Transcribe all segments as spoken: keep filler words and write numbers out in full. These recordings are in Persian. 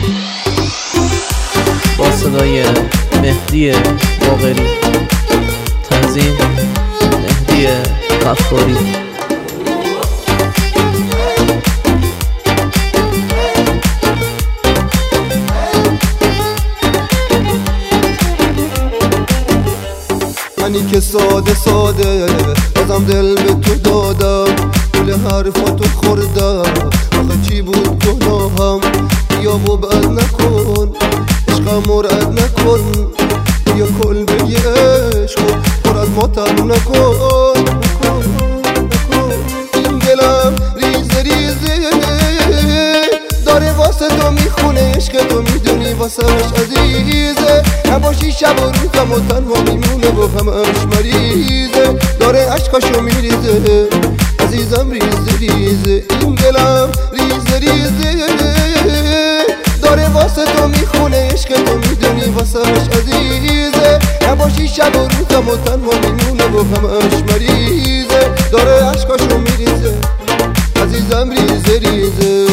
با صدای مهدی باقری، تنظیم مهدی غفاری. منی که ساده ساده بازم دل به تو دادم، گل حرفاتو خوردم، آخه چی بود گناهم؟ بیا و بد نکن، عشقم رد نکن، بیا کلبه ی عشق پر از ماتم نکن. این دلم ریزه ریزه داره واسه تو میخونه، عشق تو میدونی واسهش عزیزه، نباشی شب و روزم و تنها میمونه و همش مریضه، داره عشقاشو میریزه عزیزم ریزه ریزه. این دلم ریزه ریزه داره واسه تو میخونه، عشق تو میدونی واسهش عزیزه، نباشی شب و روزم و تنها میمونه و همش مریضه، داره عشقاشو میریزه عزیزم ریزه ریزه.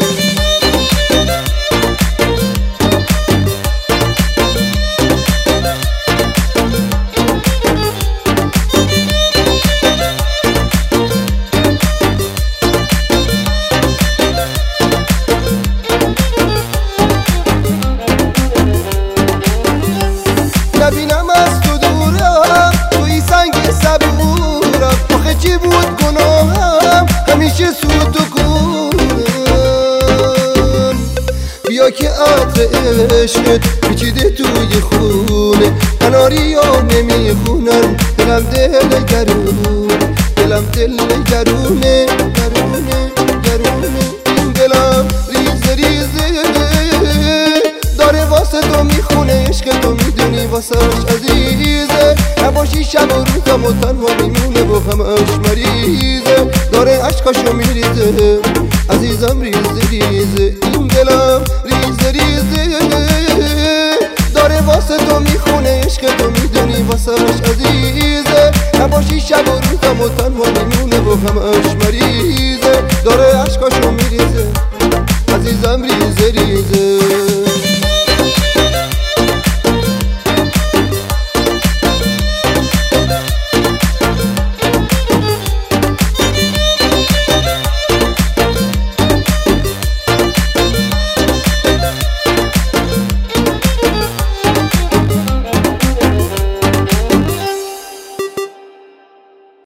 نبینم از تو دورم، توی سنگ صبورم، آخه چی بود گناهم؟ همیشه سود و کن، بیا که عطر عشقت پیچیده توی خونه، قناری ها نمیخونن، دلم دل گرونه، دلم دل گرونه گرونه گرونه. این دلم ریزه ریزه داره واسه تو میخونه، عشق تو میدونی واسهش عزیزه، نباشی شب و روزم و تنها میمونه و همش مریضه، داره عشقاشو میریزه عزیزم ریزه ریزه. این دلم ریزه ریزه داره واسه تو میخونه، عشق تو میدونی واسهش عزیزه، نباشی شب و روزم و تنها میمونه و همش مریضه، داره عشقاشو میریزه عزیزم ریزه ریزه.